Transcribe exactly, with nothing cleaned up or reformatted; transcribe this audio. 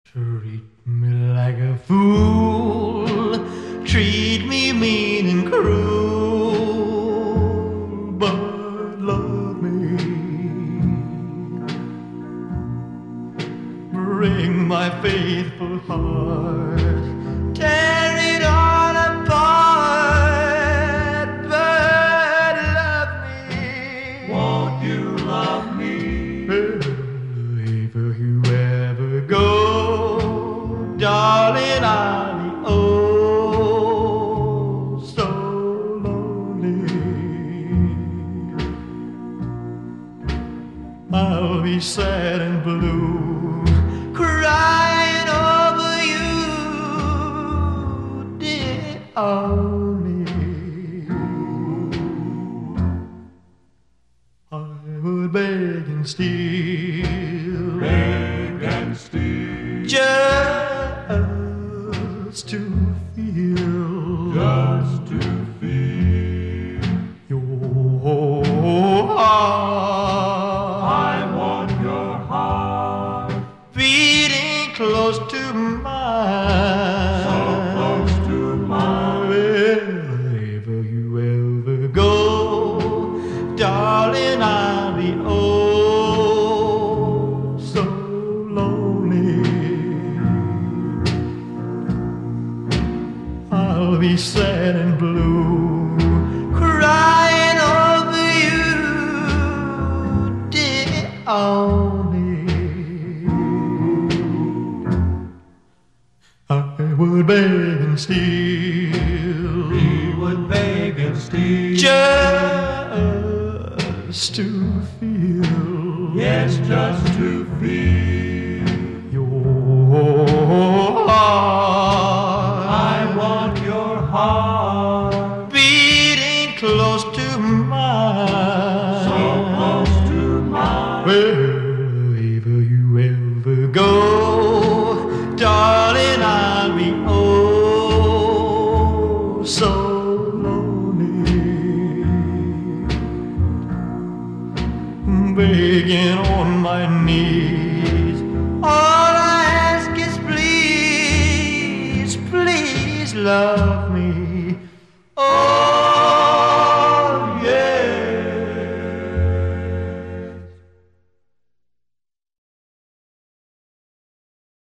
Treat me like a fool, treat me mean and cruel, but love me. Bring my faithful heart, tear it all apart, but love me. Won't you love me? If you ever go, darling, I'll be oh so lonely. I'll be sad and blue, crying over you, dear only. I would beg and steal, Beg and steal, just to feel, just to feel your heart. I want your heart Beating close to mine, so close to mine. Wherever you ever go, darling, I'll be oh so lonely. I'll be sad and blue, crying over you, dear only. I would beg and steal, We would beg and steal, just to feel, yes, just to feel your heart. I want your heart Beating close to mine, so close to mine. Wherever you ever go, darling, I'll be oh so lonely. Begging on my knees, all I ask is please, please love me. Oh,